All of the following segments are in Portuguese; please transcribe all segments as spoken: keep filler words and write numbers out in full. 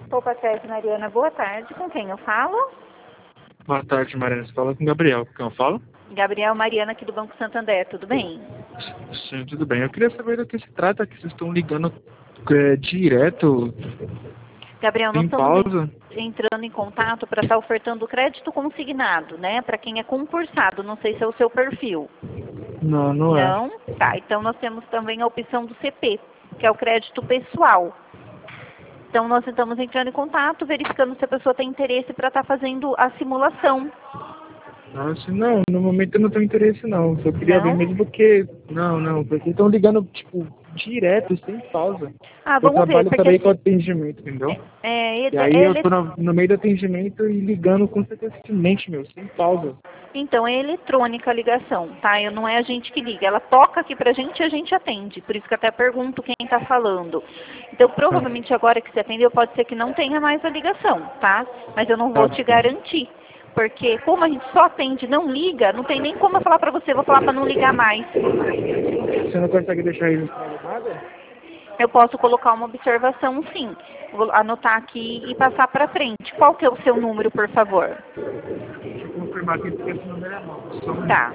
Opa, Sérgio Mariana, boa tarde. Com quem eu falo? Boa tarde, Mariana. Você fala com o Gabriel. Com quem eu falo? Gabriel Mariana, aqui do Banco Santander, tudo bem? Sim, tudo bem. Eu queria saber do que se trata, que vocês estão ligando é, direto, Gabriel, nós sem estamos en- pausa. entrando em contato para estar ofertando crédito consignado, né? Para quem é concursado, não sei se é o seu perfil. Não, não é. Não? Tá, então nós temos também a opção do C P, que é o crédito pessoal. Então nós estamos entrando em contato, verificando se a pessoa tem interesse para estar fazendo a simulação. Nossa, não, no momento eu não tenho interesse não. Só queria ver Não? mesmo porque. Não, não, porque estão ligando, tipo, direto, sem pausa. Ah, Eu vamos ver, trabalho porque também com assim, atendimento, entendeu? é, E ele, aí eu ele tô no, no meio do atendimento e ligando constantemente, meu, sem pausa. Então, é eletrônica a ligação, tá? Eu, não é a gente que liga. Ela toca aqui pra gente e a gente atende. Por isso que eu até pergunto quem tá falando. Então, Tá, provavelmente agora que você atendeu, pode ser que não tenha mais a ligação, tá? Mas eu não tá vou te bom. garantir. Porque como a gente só atende e não liga, não tem nem como eu falar pra você. Vou falar pra não ligar mais. Você não consegue deixar registrado nada? Eu posso colocar uma observação, sim. Vou anotar aqui e passar pra frente. Qual que é o seu número, por favor? Deixa eu confirmar aqui porque esse número é novo. Só um Tá.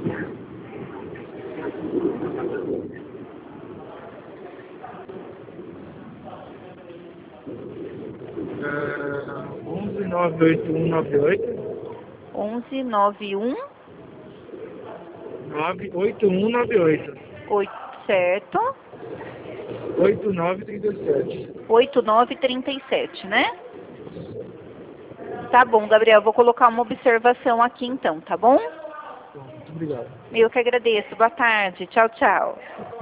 Uh, onze nove oito um nove oito onze nove um nove oito um nove oito oito, certo? oito nove três sete. oito nove três sete, né? Tá bom, Gabriel, vou colocar uma observação aqui então, tá bom? Bom, muito obrigado. Eu que agradeço. Boa tarde. Tchau, tchau.